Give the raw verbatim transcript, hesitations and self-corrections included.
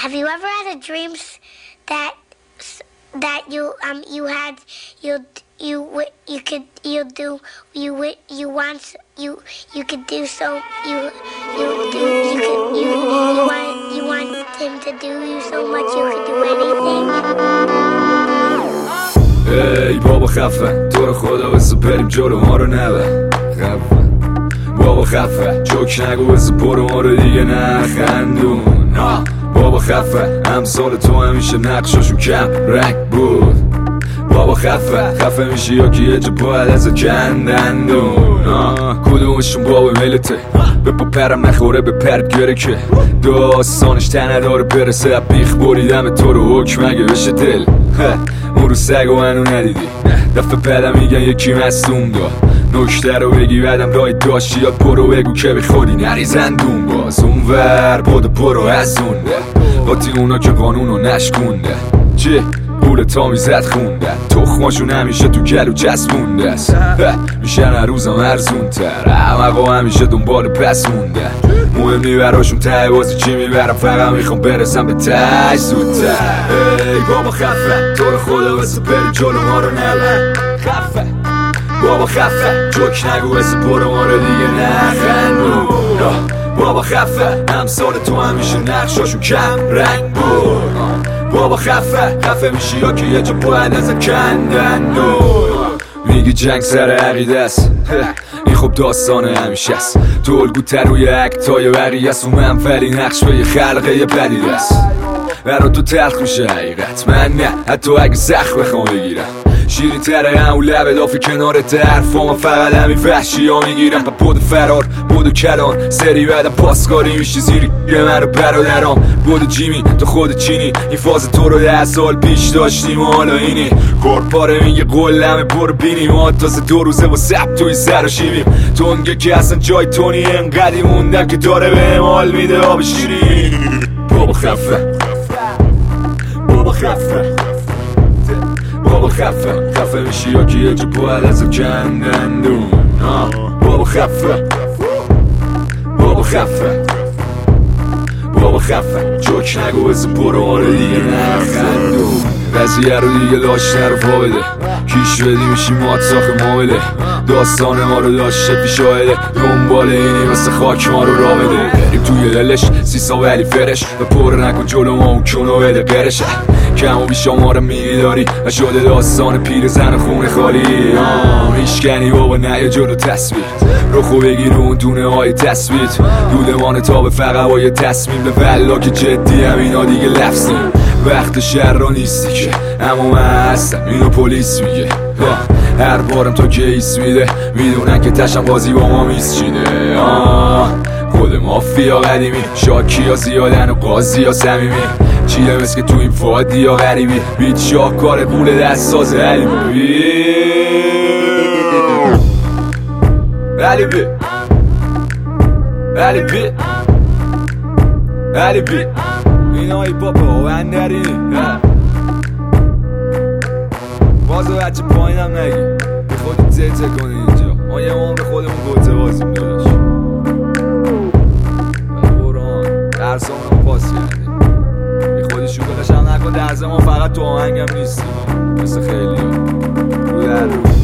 Have you ever had a dream that that you um you had you you you could you do you you want you you could do so you you do you could you you want you want him to do you so much you could do anything. ای بابا خفه تو رو خدا بس بریم جلو ما رو نبر خفه بابا خفه جوک نگو بس برو ما رو دیگه نخندون نه بابا خفه امثال تو همیشه نقشاشون کم رنگ بود بابا خفه خفه میشه یا که یه جا باید از کندندون کدومشون بابا ملته به پا پرم نخوره به پرد گره که داستانش تنه داره برسه بیخ بریدم تو رو حکم اگه بشه دل اون رو سگ و منو ندیدی دفعه بعدم میگن یکی مصدوم داد نکته رو بگی بعدم رای داشتی یاد برو بگو که بی خودی نریزندون باز اون ور بودو برو از اونده باتی اونا که قانونو نشکونده چه بوله تا میزد خونده تخماشون همیشه تو گلو چسبونده است میشن هر روزم ارزون تر همقا همیشه دنبال پس مونده مهم نی براشون ته بازی چی میبرم فقط میخوام برسم به تش زودتر ای بابا خفه تو رو خدا بس بری جلو ما رو نبر خفه بابا خفه جوک نگو بس برو ما رو دیگه نخندون بابا خفه امثال تو همیشه نقشاشون کم رنگ بود بابا خفه خفه میشی یا که یه جا باید از کندندون میگی جنگ سر عقیده است این خب داستان همیشه است تو الگوتر روی اکتای بقیه است و منفلی نقش به یه خلقه یه پدید است برا تو تلخ میشه حقیقت من نه حتی اگه سخت بخوام بگیرم شیرین تره همون لبه دافی کنارت حرفا فقط همین وحشی ها میگیرم با بود فرار بود و کلان سری بعدم پاسکاری میشی زیری یه من رو برادرام بود جیمی تو خود چینی این فاز تو رو ده سال پیش داشتیم و حالا اینی کارپاره میگه قلمه برو بینیم ما تازه دو روزه با سب توی سر و شیبیم تونگه که اصلا جای تونی انقدی موندم که داره به حال میده آب شیرین بابا خفه بابا خفه بابا خفه خفه میشی یا که یه جا باید از کندندون بابا خفه بابا خفه بابا خفه جوک نگو بس برو ما رو دیگه نخندون قضیه رو دیگه لاش نرفا بده کیش بدی میشی مات ساخ معامله داستان ما رو داشته پیشاهده دنبال اینی مثل خاک ما رو را بده بریم توی دلش سیسا ولی فرش و پر نکن جلو ما اون کنو بده قرشه کم و بیشا ما رو میداری و شده داستان پیر زن خونه خالی میشکنی بابا نه جلو تصویر رخو بگیر اون دونه های تصویر دودمان تا به فقط با یه تصمیم به ولا که جدی هم اینا دیگه لفظیم وقت شهر را نیستی که اما من هستم اینو پلیس میگه هر بارم تو کیس میده میدونن که تشم بازی با ما میز چیده خود مافیا قدیمی شاکی ها زیادن و قاضی ها سمیمی چیه مثل که تو این فادی ها غریبی بیت شاهکار قول دست ساز علیبی علیبی علیبی علیبی اینایی بابا و اندرینی بازو بچه پایینم نگی به خودت زیته کنی اینجا ما یه ما به خودمون گوته بازیم داداش قرآن درسامونم پاس کردیم بی خودی شوکلش هم نکن درس ما فقط تو آهنگم نیستیم مثل خیلی ها رو در رو